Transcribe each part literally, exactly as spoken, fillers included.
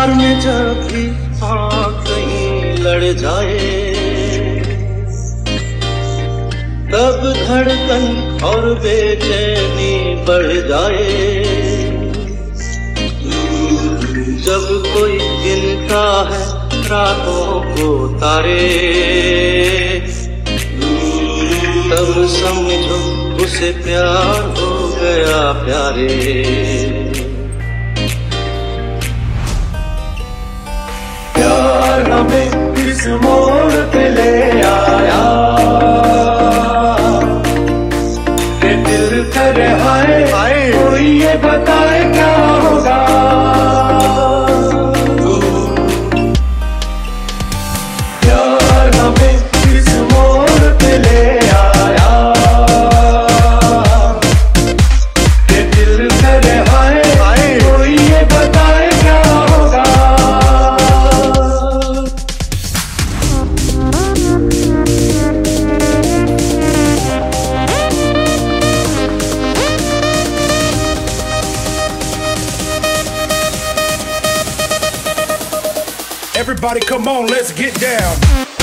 में जब भी आँख कहीं लड़ जाए, तब धड़कन और बेचैनी बढ़ जाए। जब कोई गिनता है रातों को तारे, तब समझो उसे प्यार हो गया प्यारे। प्यार हमें किस मोड़ पे ले आया, कि दिल करे हाय हाय, कोई ये बताए क्या होगा। प्यार हमें किस मोड़ पे ले आया, कि दिल करे हाय हाय, कोई ये बताए क्या होगा। Everybody come on, let's get down.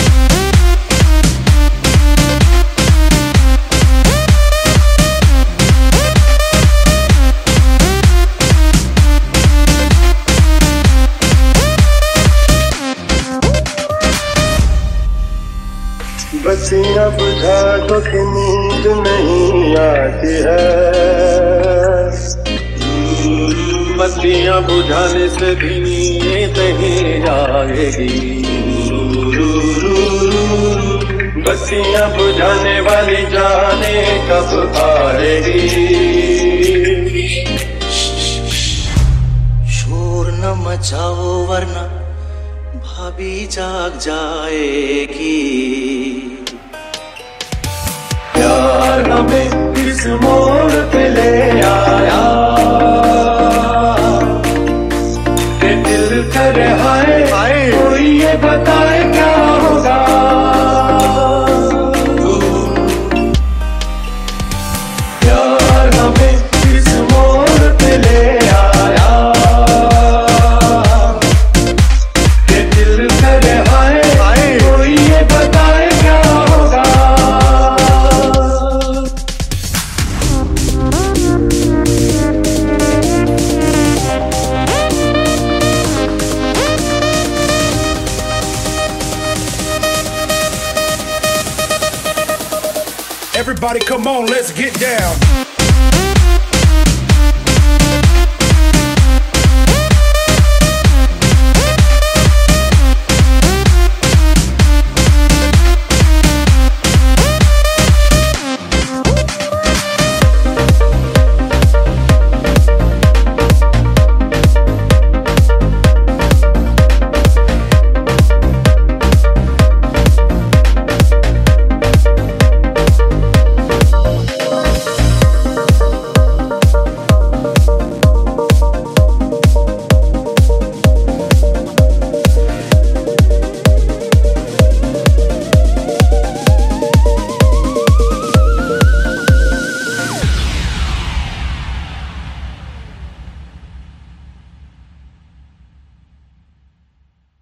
बत्तियां बुझा दो कि नींद नहीं आती है, बत्तियां बुझाने से भी नींद नहीं आएगी। बत्तियां बुझाने वाली जाने कब आएगी। शोर न मचाओ वरना भाभी जाग जाएगी। प्यार हमें किस मोड़ पे ले आया, कि दिल करे हाय हाय, कोई ये बताए क्या होगा। प्यार हमें किस मोड़ पे ले आया, कि दिल करे हाय हाय, कोई ये बताए क्या होगा। Everybody come on, let's get down.